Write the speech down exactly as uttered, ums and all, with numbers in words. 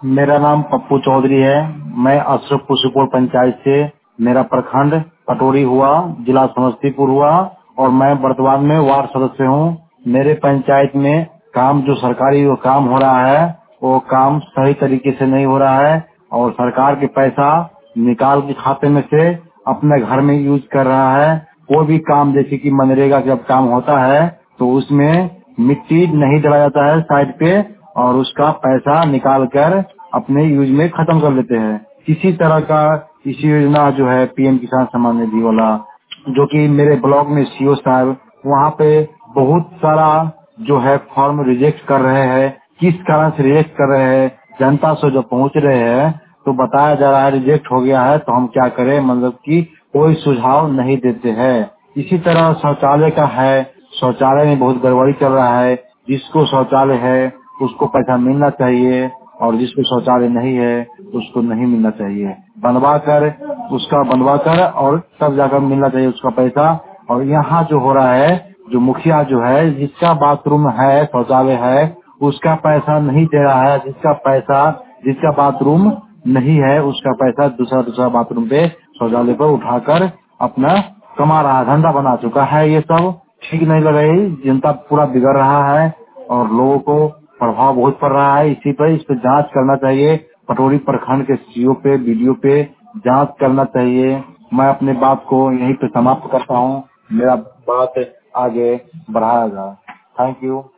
मेरा नाम पप्पू चौधरी है। मैं अशरफपुर सुपौल पंचायत से, मेरा प्रखंड पटोरी हुआ, जिला समस्तीपुर हुआ और मैं वर्तमान में वार्ड सदस्य हूँ। मेरे पंचायत में काम जो सरकारी वो काम हो रहा है वो काम सही तरीके से नहीं हो रहा है और सरकार के पैसा निकाल के खाते में से अपने घर में यूज कर रहा है। कोई भी काम जैसे कि मनरेगा का जब काम होता है तो उसमें मिट्टी नहीं डाला जाता है साइड पे और उसका पैसा निकाल कर अपने यूज में खत्म कर लेते हैं। इसी तरह का इसी योजना जो है पीएम किसान सम्मान निधि वाला, जो कि मेरे ब्लॉक में सीओ साहब वहाँ पे बहुत सारा जो है फॉर्म रिजेक्ट कर रहे हैं। किस कारण से रिजेक्ट कर रहे हैं, जनता से जो पहुँच रहे हैं तो बताया जा रहा है रिजेक्ट हो गया है तो हम क्या करें, मतलब कि कोई सुझाव नहीं देते हैं। इसी तरह शौचालय का है, शौचालय में बहुत गड़बड़ी चल रहा है। जिसको शौचालय है उसको पैसा मिलना चाहिए और जिसको शौचालय नहीं है उसको नहीं मिलना चाहिए। बनवा कर उसका बनवा कर और तब जाकर मिलना चाहिए उसका पैसा। और यहाँ जो हो रहा है, जो मुखिया जो है जिसका बाथरूम है शौचालय है उसका पैसा नहीं दे रहा है। जिसका पैसा जिसका बाथरूम नहीं है उसका पैसा दूसरा दूसरा बाथरूम पे शौचालय पर उठाकर अपना कमा रहा है, धंधा बना चुका है। ये सब ठीक नहीं लग रही, जनता पूरा बिगड़ रहा है और लोगों को प्रभाव बहुत पड़ रहा है। इसी पर इस पे जांच करना चाहिए। पटोरी प्रखंड के सीओ पे बीडीओ पे जांच करना चाहिए। मैं अपने बात को यहीं पे समाप्त करता हूँ। मेरा बात आगे बढ़ाया जाए। Thank you.